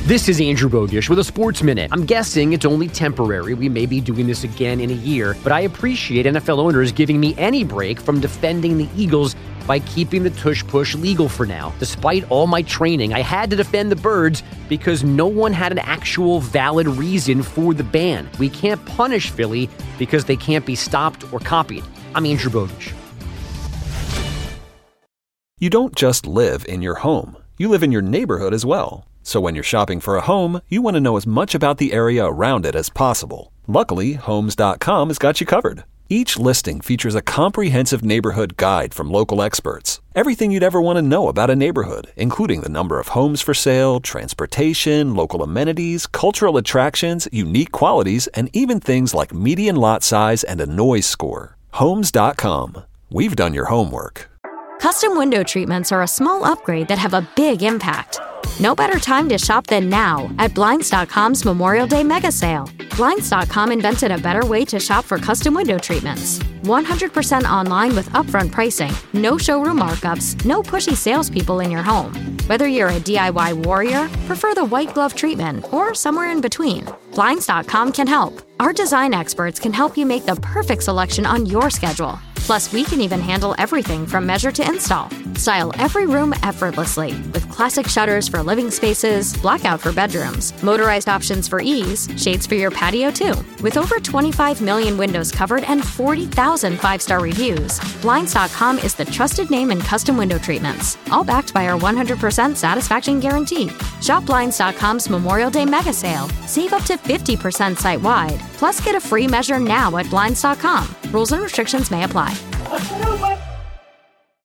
This is Andrew Bogish with a Sports Minute. I'm guessing it's only temporary. We may be doing this again in a year, but I appreciate NFL owners giving me any break from defending the Eagles by keeping the tush-push legal for now. Despite all my training, I had to defend the Birds because no one had an actual valid reason for the ban. We can't punish Philly because they can't be stopped or copied. I'm Andrew Bogish. You don't just live in your home. You live in your neighborhood as well. So when you're shopping for a home, you want to know as much about the area around it as possible. Luckily, Homes.com has got you covered. Each listing features a comprehensive neighborhood guide from local experts. Everything you'd ever want to know about a neighborhood, including the number of homes for sale, transportation, local amenities, cultural attractions, unique qualities, and even things like median lot size and a noise score. Homes.com. We've done your homework. Custom window treatments are a small upgrade that have a big impact. No better time to shop than now at Blinds.com's Memorial Day Mega Sale. Blinds.com invented a better way to shop for custom window treatments. 100% online with upfront pricing, no showroom markups, no pushy salespeople in your home. Whether you're a DIY warrior, prefer the white glove treatment, or somewhere in between, Blinds.com can help. Our design experts can help you make the perfect selection on your schedule. Plus, we can even handle everything from measure to install. Style every room effortlessly with classic shutters for living spaces, blackout for bedrooms, motorized options for ease, shades for your patio too. With over 25 million windows covered and 40,000 five-star reviews, Blinds.com is the trusted name in custom window treatments, all backed by our 100% satisfaction guarantee. Shop Blinds.com's Memorial Day Mega Sale. Save up to 50% site-wide. Plus, get a free measure now at Blinds.com. Rules and restrictions may apply.